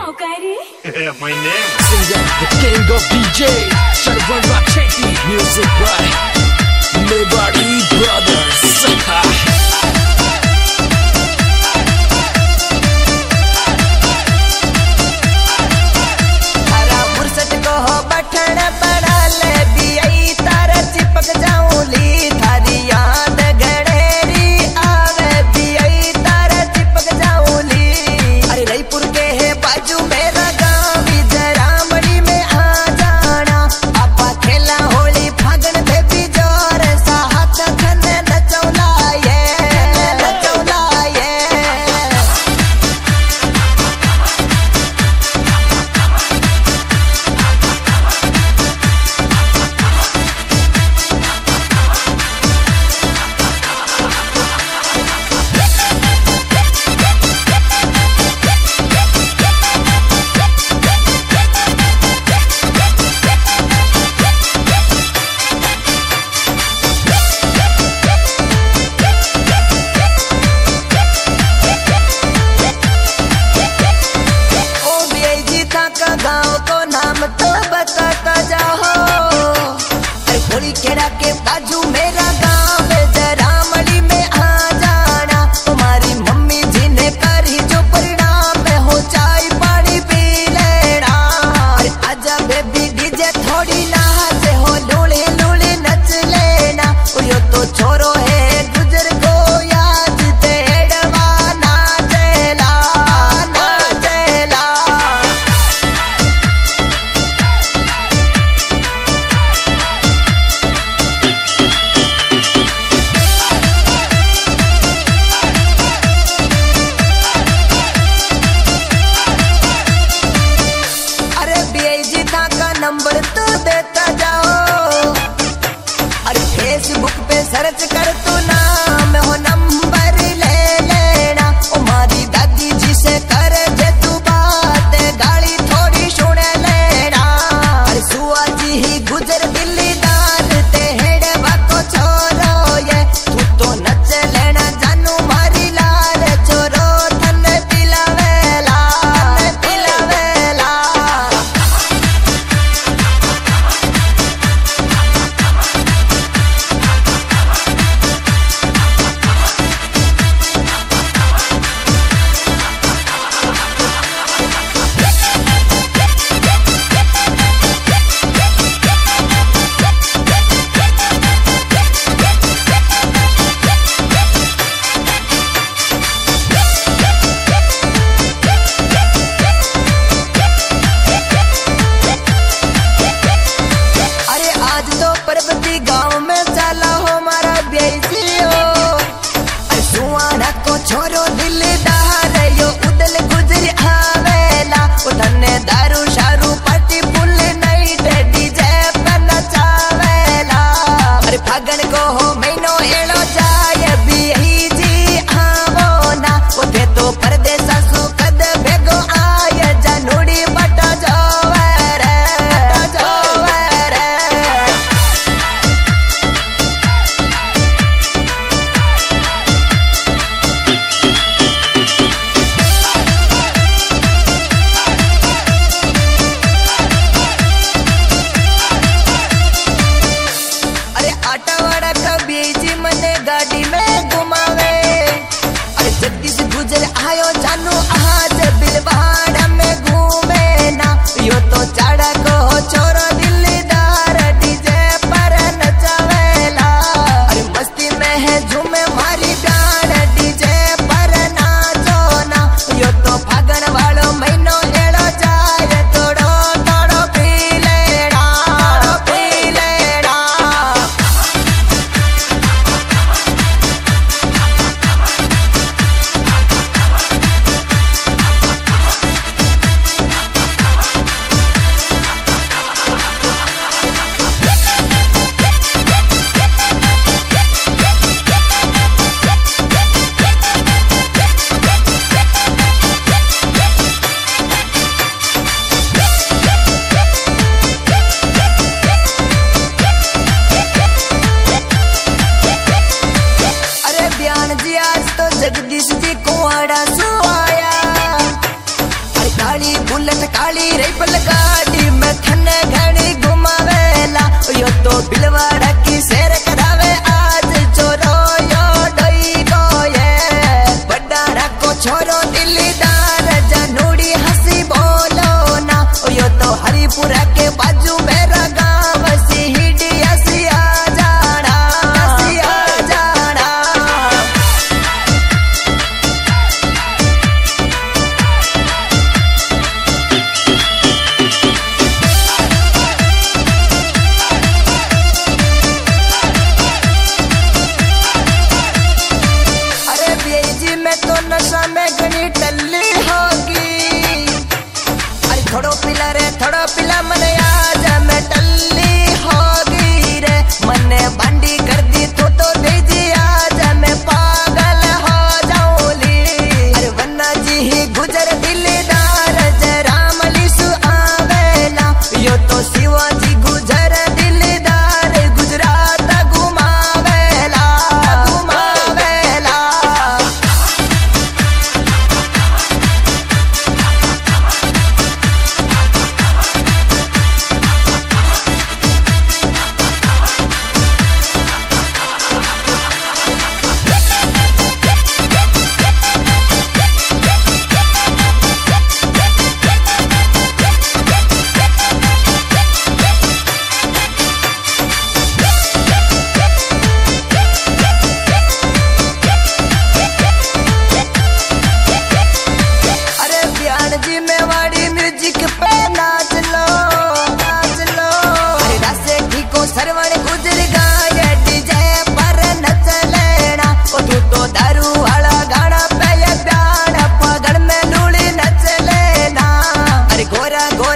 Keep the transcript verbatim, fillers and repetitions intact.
Yeah, my name. Singer, the king of D J, Sharvan Rachetti. Music by Mewari Brothers. हरा फुर्सत को हो बठन बना ले दिया तार चिपक जाऊं ली थारी याद गड़ेरी आवे दिया तार चिपक जाऊं ली। अरे रायपुर के है बाजू मेरा गाँव जरामड़ी में आ जाना आपा खेला होली फागन बेबी जोर सा हाथ खने नचौला ये काली रेपल गाड़ी में थने घड़ी घुमावेला यो तो बिलवाड़ा की शेर करावे आज चोरो यो डई गोये बड़ा रखो छोरो दिलदार जनूड़ी हंसी बोलो ना यो तो हरिपुरा के बाजू मेरा गाँव सीढ़िया सिया जाना सिया जाना अरे बेजी में तो नशा में घनी टल्ली होगी अरे थोड़ो पिला रे थोड़ो पिला मने आज मैं टल्ली होगी रे मने बांडी कर दी तो तो भेजी आज मैं पागल हो जाऊंगी अरे वन्ना जी ही गुजर दिलदार जय राम लिसु आवेला यो तो शिवाजी गुजर दिलदार गुजरात घुमावेला घुमावेला अरे ब्यान जी मेवाड़ी म्यूजिक पे नाच लो नाच लो अरे रासे ठीको सरवण गुजर गाए डीजे पर नच लेना ओ तू तो दारू वाला गाना पे ये प्यार पगड़ में लूली नच लेना अरे गोरा गोरा